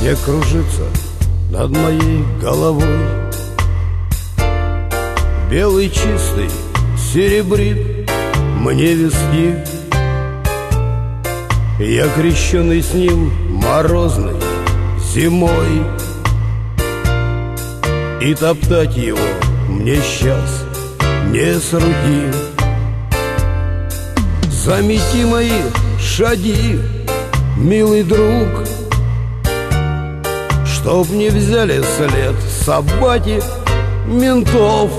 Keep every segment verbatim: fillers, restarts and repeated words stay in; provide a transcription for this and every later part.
Снег кружится над моей головой, белый чистый серебрит мне виски. Я крещеный с ним морозной зимой, и топтать его мне сейчас не с руки. Замети мои шаги, милый друг, чтоб не взяли след собаки ментов.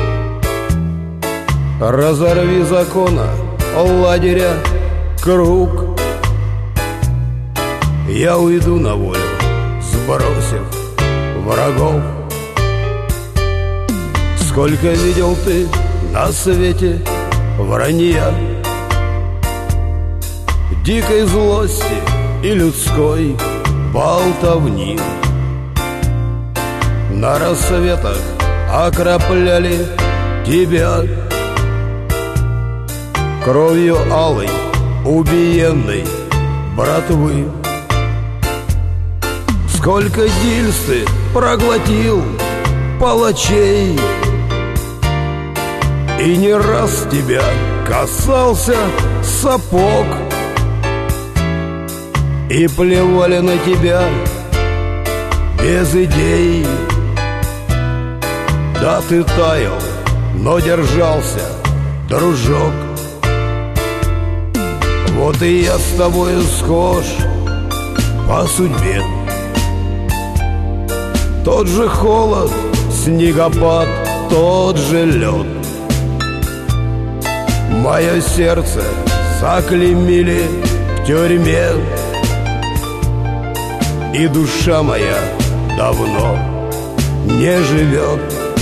Разорви закона лагеря круг, я уйду на волю, сбросив врагов. Сколько видел ты на свете вранья, дикой злости и людской болтовни. На рассветах окропляли тебя кровью алой убиенной братвы. Сколько гильз ты проглотил палачей, и не раз тебя касался сапог, и плевали на тебя без идей. Да ты таял, но держался, дружок. Вот и я с тобою схож по судьбе. Тот же холод, снегопад, тот же лед. Мое сердце заклеймили в тюрьме, и душа моя давно не живет.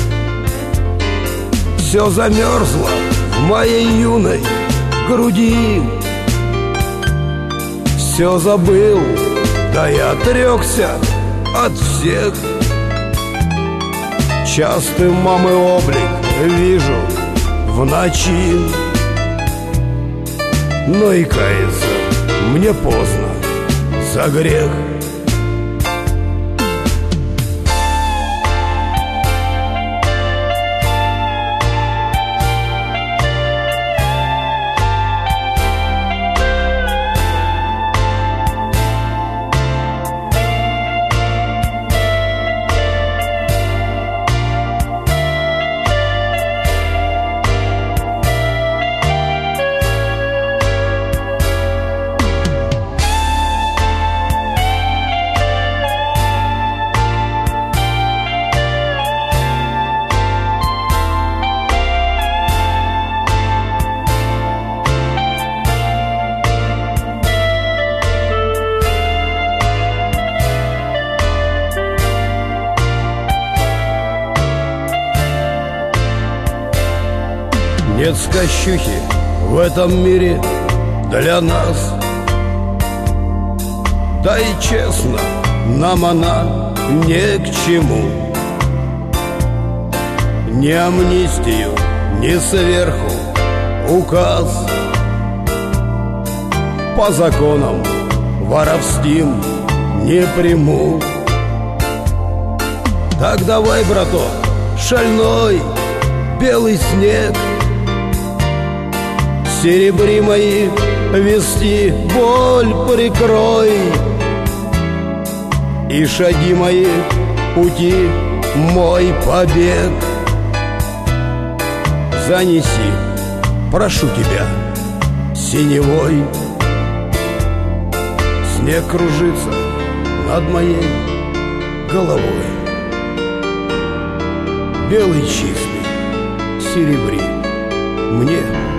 Все замерзло в моей юной груди, все забыл, да и отрекся от всех. Частый мамы облик вижу в ночи, но и каяться мне поздно за грех. Нет скощухи в этом мире для нас, да и честно, нам она ни к чему. Ни амнистию, ни сверху указ, по законам воровским не приму. Так давай, браток, шальной белый снег, серебри мои вести, боль прикрой, и шаги мои пути мой побег. Занеси, прошу тебя, синевой. Снег кружится над моей головой, белый чистый серебри мне